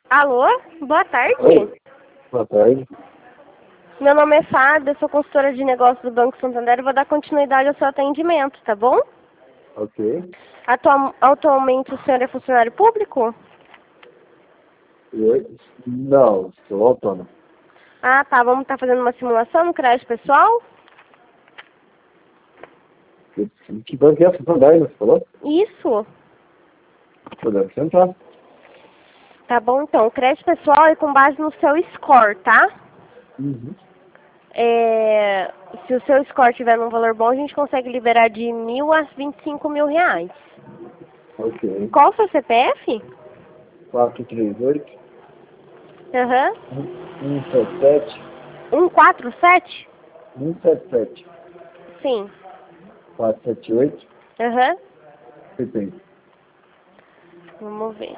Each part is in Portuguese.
Alô? Boa tarde. Oi. Boa tarde. Meu nome é Fábio, eu sou consultora de negócios do Banco Santander e vou dar continuidade ao seu atendimento, tá bom? Ok. Atualmente o senhor é funcionário público? Oi. Não, sou autônomo. Ah, tá. Vamos estar fazendo uma simulação no crédito pessoal? Que banco é essa? Santander, você falou? Isso. Podemos sentar. Tá bom, então. O crédito pessoal é com base no seu score, tá? Uhum. Se o seu score tiver num valor bom, a gente consegue liberar de 1.000 a 25 mil reais. Ok. Qual o seu CPF? 438 Aham. 177 147? 177 Sim. 478 Aham. 70. Vamos ver.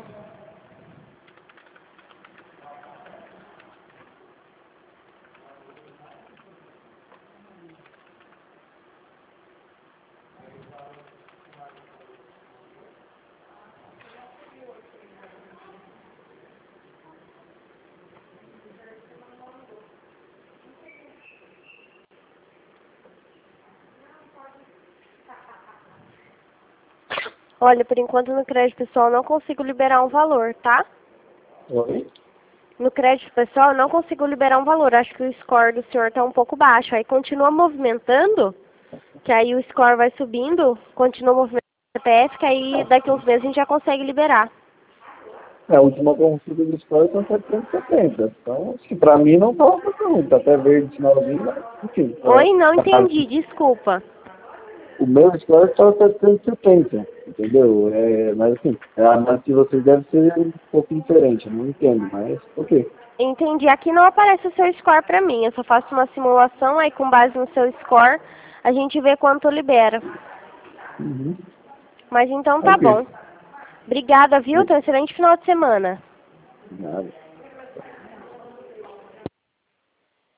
Olha, por enquanto no crédito pessoal eu não consigo liberar um valor, tá? Oi? No crédito pessoal eu não consigo liberar um valor. Acho que o score do senhor está um pouco baixo. Aí continua movimentando, que aí o score vai subindo, continua movimentando o CPF, que aí daqui uns meses a gente já consegue liberar. A última consulta do score está 770. Então, acho que pra mim não tá muito. Tá até verde finalzinho, mas enfim. Oi? Não entendi, desculpa. O meu score está 770, entendeu? Mas assim, a análise de vocês deve ser um pouco diferente, eu não entendo, mas ok. Entendi. Aqui não aparece o seu score pra mim. Eu só faço uma simulação, aí com base no seu score a gente vê quanto libera. Uhum. Mas então tá Ok. bom. Obrigada, viu? Tenha um excelente final de semana. Nada.